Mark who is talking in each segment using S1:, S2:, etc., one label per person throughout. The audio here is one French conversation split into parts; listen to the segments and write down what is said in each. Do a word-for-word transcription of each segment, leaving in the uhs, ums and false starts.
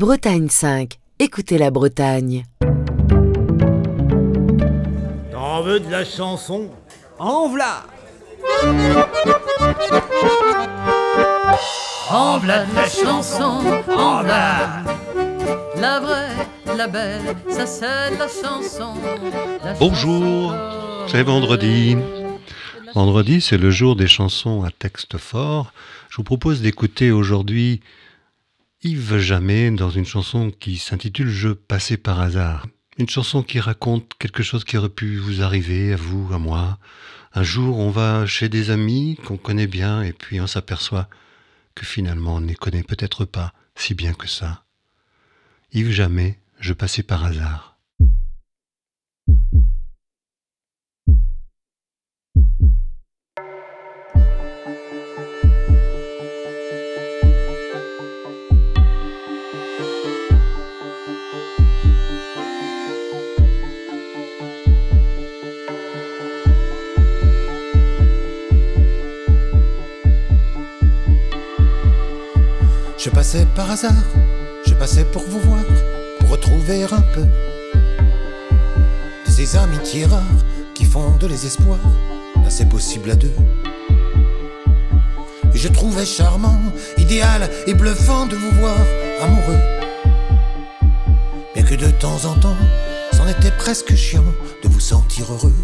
S1: Bretagne cinq, écoutez la Bretagne.
S2: T'en veux de la chanson?
S3: En v'là!
S4: En v'là de la chanson, en v'là. La vraie, la belle, ça c'est de la chanson. La
S5: Bonjour,
S4: chanson
S5: c'est vendredi. Vendredi, c'est le jour des chansons à texte fort. Je vous propose d'écouter aujourd'hui Yves Jamais dans une chanson qui s'intitule « Je passais par hasard ». Une chanson qui raconte quelque chose qui aurait pu vous arriver, à vous, à moi. Un jour, on va chez des amis qu'on connaît bien et puis on s'aperçoit que finalement on ne les connaît peut-être pas si bien que ça. Yves Jamais, je passais par hasard.
S6: Je passais par hasard, je passais pour vous voir, pour retrouver un peu de ces amitiés rares qui font de les espoirs. Là c'est possible à deux. Et je trouvais charmant, idéal et bluffant de vous voir amoureux. Bien que de temps en temps, c'en était presque chiant de vous sentir heureux.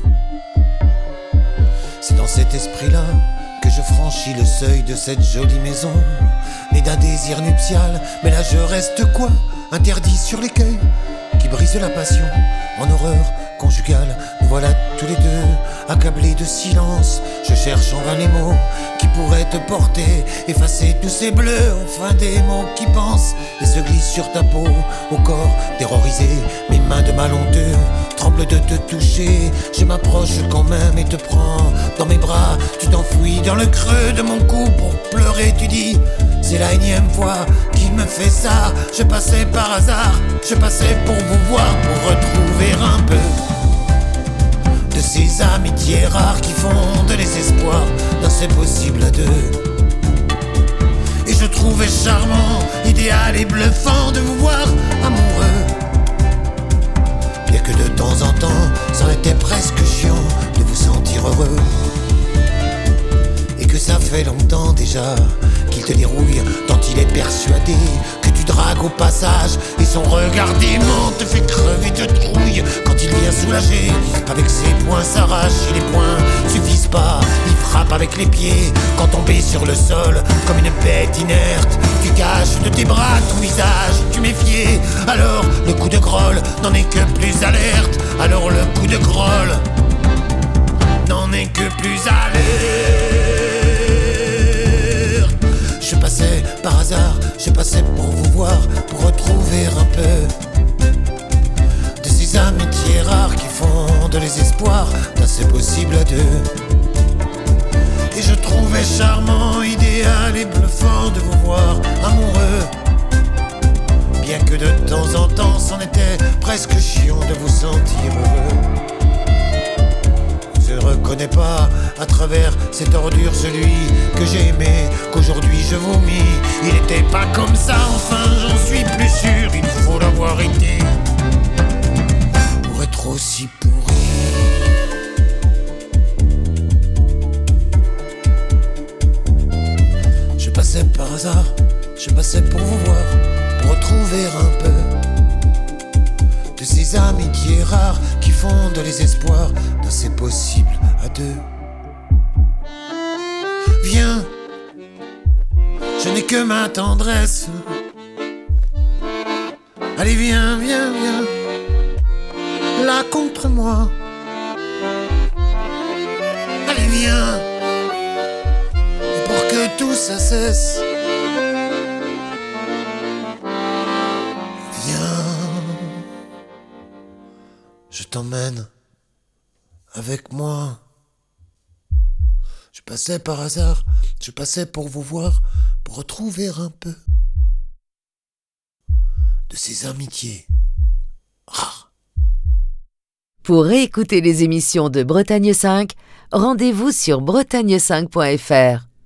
S6: C'est dans cet esprit-là que je franchis le seuil de cette jolie maison, née d'un désir nuptial, mais là je reste quoi? Interdit sur l'écueil qui brise la passion en horreur conjugale. Nous voilà tous les deux accablés de silence. Je cherche en vain les mots qui pourraient te porter, effacer tous ces bleus, enfin des mots qui pensent et se glissent sur ta peau, au corps terrorisé. Mes mains de malhonteux tremblent de te toucher. Je m'approche quand même et te prends dans mes bras. Tu t'enfouis dans le creux de mon cou pour pleurer. Tu dis, c'est la énième fois qu'il me fait ça. Je passais par hasard, je passais pour vous voir, pour retrouver un peu de ces amitiés rares qui font de l'espoir. Non, c'est possible à deux. Et je trouvais charmant, idéal et bluffant de vous voir amoureux. Bien que de temps en temps, ça était presque chiant de vous sentir heureux. Et que ça fait longtemps déjà qu'il te dérouille, tant il est persuadé que tu dragues au passage. Et son regard dément te fait crever de trouille quand il vient soulager. Avec ses poings s'arrache et les poings suffisent pas. Il frappe avec les pieds quand tombé sur le sol comme une bête inerte. Tu caches de tes bras ton visage, tu méfiais. Alors le coup de grolle n'en est que plus alerte. Alors le coup de grolle n'en est que plus alerte. Je passais par hasard, je passais pour vous voir, pour retrouver un peu de ces amitiés rares qui font de l'espoir. Là c'est possible à deux. Et je trouvais charmant, idéal et bluffant de vous voir amoureux. Bien que de temps en temps, c'en était presque chiant de vous sentir heureux. Je reconnais pas à travers cette ordure celui que j'ai aimé, qu'aujourd'hui je vomis. Il était pas comme ça, enfin j'en suis plus sûr. Il faut l'avoir été pour être aussi pourri. Je passais par hasard, je passais pour vous voir, pour retrouver un peu de ces amitiés rares qui font de l'espoir. Non, c'est possible à deux. Viens, je n'ai que ma tendresse. Allez viens, viens, viens, là contre moi. Allez viens, et pour que tout ça cesse, viens, je t'emmène avec moi. Je passais par hasard, je passais pour vous voir, pour retrouver un peu de ces amitiés rares.
S1: Pour réécouter les émissions de Bretagne cinq, rendez-vous sur bretagne cinq point f r.